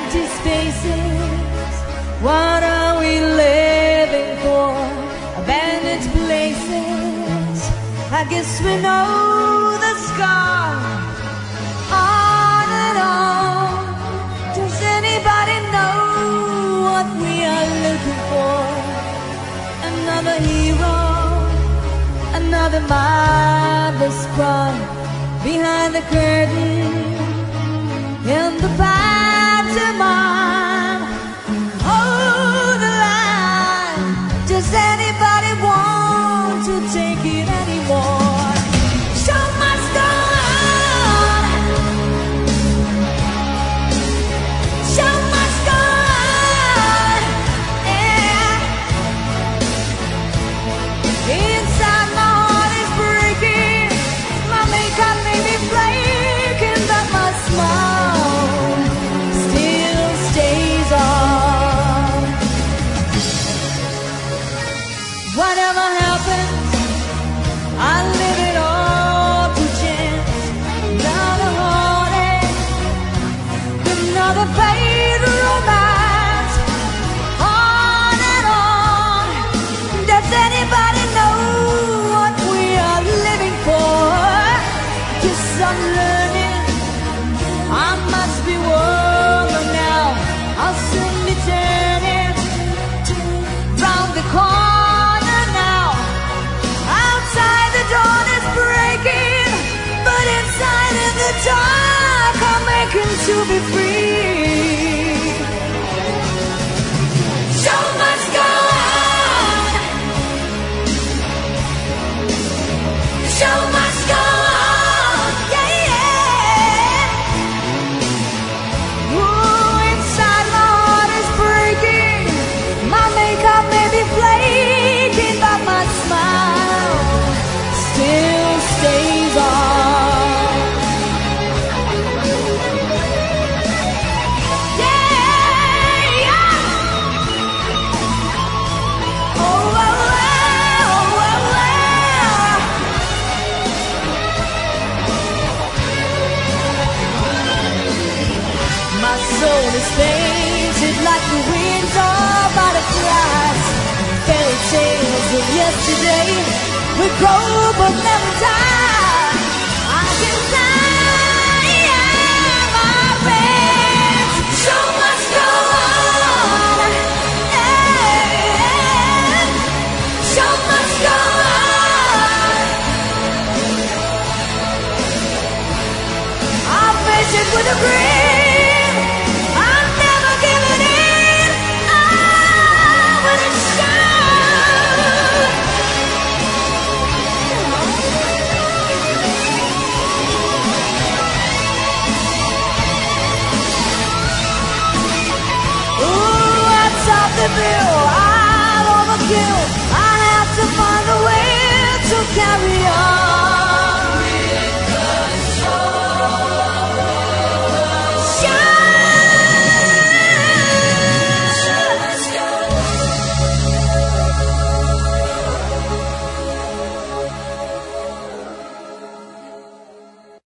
empty spaces. What are we living for? Abandoned places. I guess we know the scar. On and on. Does anybody know what we are looking for? Another hero, another mindless crime. Behind the curtain, in the pantomime. Hold the line. Does anybody want to take it anymore? Show must go on. Show must go on. Yeah. Inside my heart is breaking. My makeup may be flaking, but my smile still stays on. Whatever happens, I live it all to chance. Another heartache, another failed romance. On and on. Does anybody know what we are living for? Yes, I'm learning. I must be warmer now. I'll soon be turning round the corner now. Outside the dawn is breaking, but inside in the dark I'm making to be free. Show must go on. Show must go on. Yeah, yeah. Ooh, inside my heart is breaking. My makeup may be flaking, but my smile still stays on. Yeah, yeah. Oh, oh, oh, oh, oh. My soul is painted like the wings of butterflies. Fairy tales of yesterday will grow but never die. I can fly my wings. Show must go on. Yeah. Show must go on. I'll face it with a grin.